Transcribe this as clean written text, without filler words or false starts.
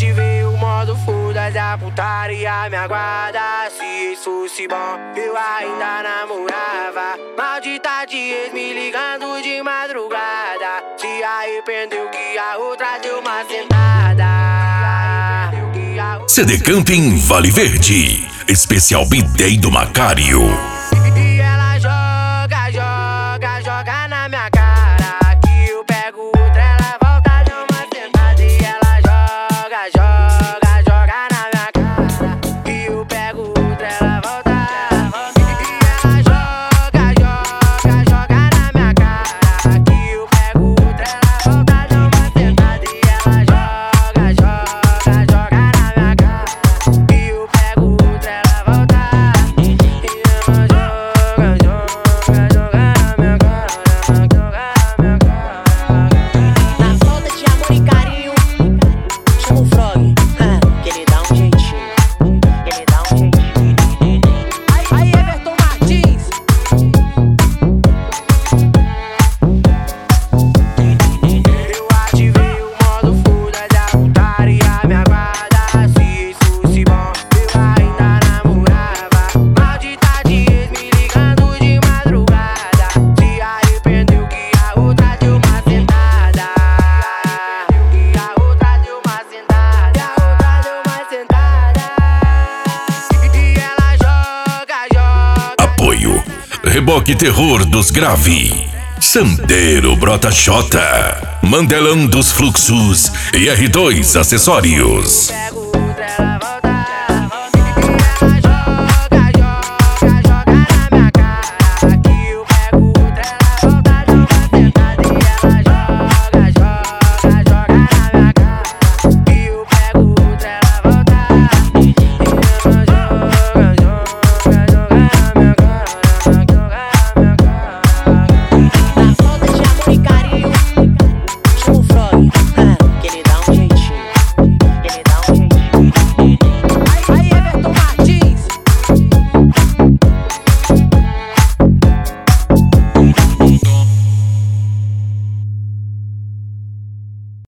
ativei o modo foda-se, a putaria me aguarda. Se isso fosse bom, eu ainda namorava. Maldita de ex me ligando de madrugada. Se arrependeu que a outra deu uma sentada. CD Camping Vale Verde, especial B-Day do Macário. E ela joga, joga, joga na minha cara. Que eu pego outra, ela volta de uma sentada. E ela joga, joga, joga na minha cara. Que eu pego outra, ela volta. E ela joga, joga, joga na minha cara. Que eu pego outra, ela volta de uma sentada. E ela joga, joga, joga na minha cara. Que eu pego outra, ela volta. Na falta de amor e carinho, chama o Frog, que ele dá um jeitinho. Ele dá um jeitinho. Aí, Everton Martins. Eu ativei o modo foda-se, a putaria me aguarda. Se isso fosse bom, eu ainda namorava. Maldita de ex me ligando de madrugada. Se arrependeu que a outra deu uma sentada. Que a outra deu uma sentada. A outra deu uma sentada. E ela joga, joga. Apoio Reboque Terror dos Grave, Sandeiro Brota Xota, Mandelão dos Fluxos e R2 Acessórios. Pego